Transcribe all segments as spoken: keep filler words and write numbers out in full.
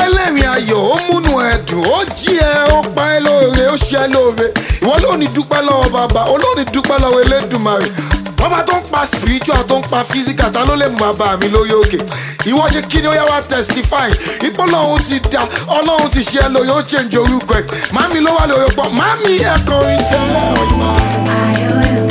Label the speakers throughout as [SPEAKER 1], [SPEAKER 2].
[SPEAKER 1] ẹlẹ́mì ayọ̀ ó múnú ẹ̀dùn ó jí ẹ ó pa ẹ lóore ó ṣe ẹ lóore ìwọ ló ní dúpẹ́ lọ́wọ́ bàbá olóòní dúpẹ́ lọ́wọ́ Elédùmarè bàbá tó ń pa spiritual tó ń pa physical ta ló lè mú bàbá mi lórí òkè ìwọ ṣe kí ni ó yá wá testify ipò Ọlọ́run ti da Ọlọ́run ti ṣe ẹ lóye ó change orúkọ ẹ màmí ló wà lórí ọ̀pọ̀ màmí ẹ kọrin iṣẹ́ ọ̀yọ́.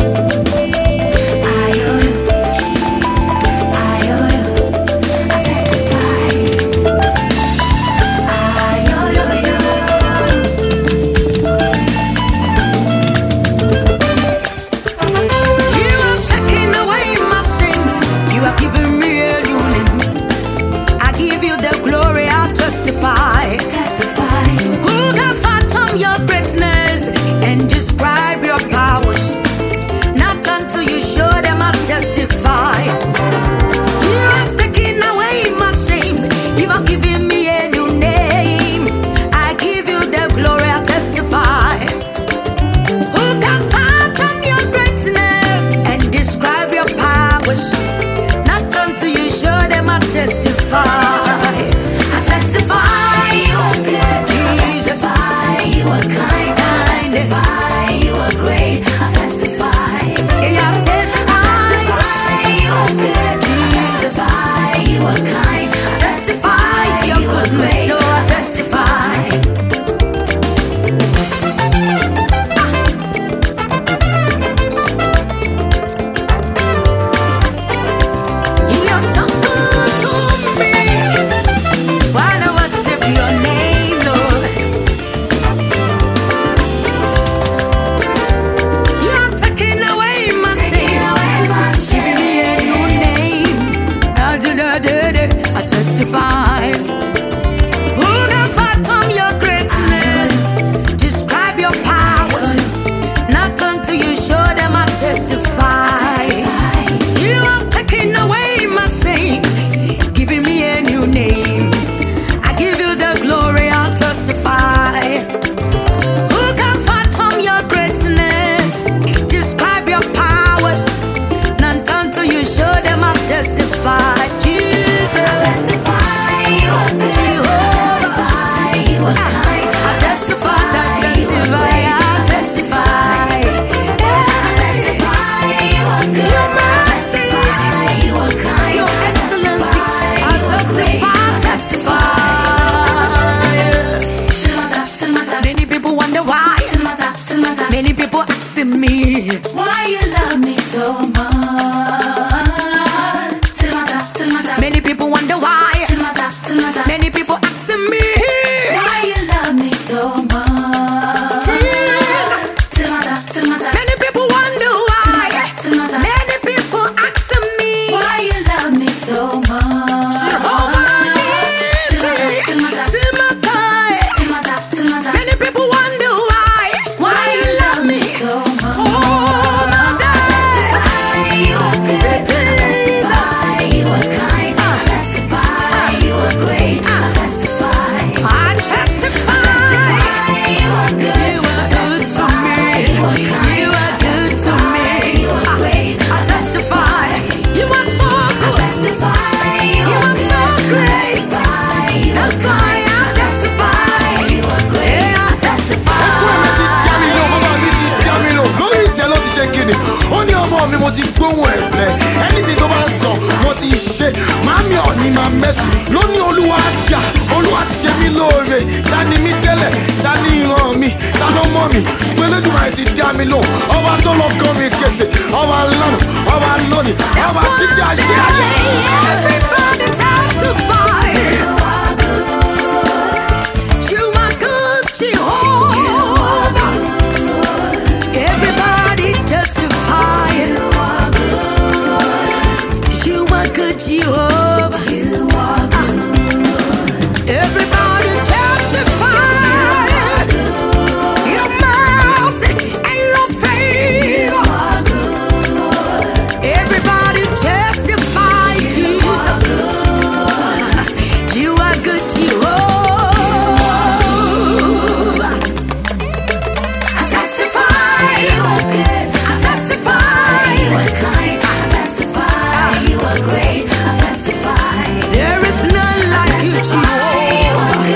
[SPEAKER 2] Testify. Testify. Who can fathom your greatness and describe your powers? Not until you show them I testify. You have taken away my shame. You have given me a new name. I give you the glory, I testify. Who can fathom your greatness and describe your powers? Not until you show them I testify.
[SPEAKER 3] Why you love me so much?
[SPEAKER 2] Many people wonder why. Many people asking me
[SPEAKER 3] why you love me so much.
[SPEAKER 2] Many people wonder why. Many people asking me
[SPEAKER 3] why you love me so much.
[SPEAKER 2] Many people wonder why. Why you love me so much.
[SPEAKER 1] Mi mo ti gbóhùn ẹ̀bẹ̀ anything tó bá sọ mo ti ṣe màmí ọ̀ní máa mẹ́sì lóní olúwa jà olúwa ti ṣe mí lóore ta ni mí tẹ́lẹ̀ ta ni ìran mi ta ló mọ̀ mi ṣùgbọ́n Elédùmarè ti dá mi lóhùn ọba tó lọ kọ́ mi kése ọba lánàá ọba lónìí ọba títí ayé ayé.
[SPEAKER 2] Everybody testify. You are good, Jehovah. Everybody testify. You are good, Jehovah.
[SPEAKER 3] You are good.
[SPEAKER 2] Everybody testify. Your mercy and your favor. Everybody testify, Jesus. You are good, Jehovah.
[SPEAKER 3] I testify. You are good. I testify. You are kind. I testify. You are great. I testify.
[SPEAKER 2] There is none like you, Jehovah.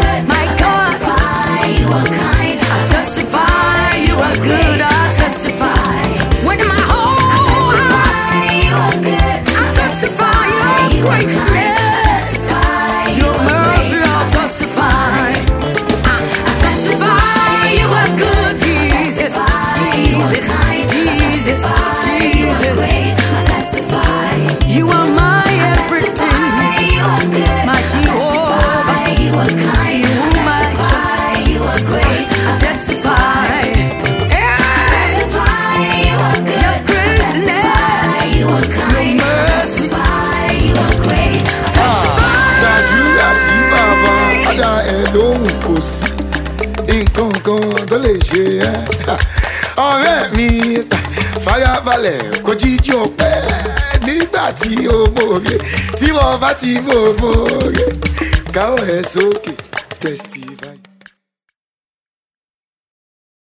[SPEAKER 1] kò sí nǹkan kan tó lè ṣe ẹ́. Ọ̀rẹ́ mi farabalẹ̀ kó jíjí ọpẹ́ nígbà tí o mòye tí wọ́n bá ti mọ̀ mòye káwọ́ ẹ sókè testify.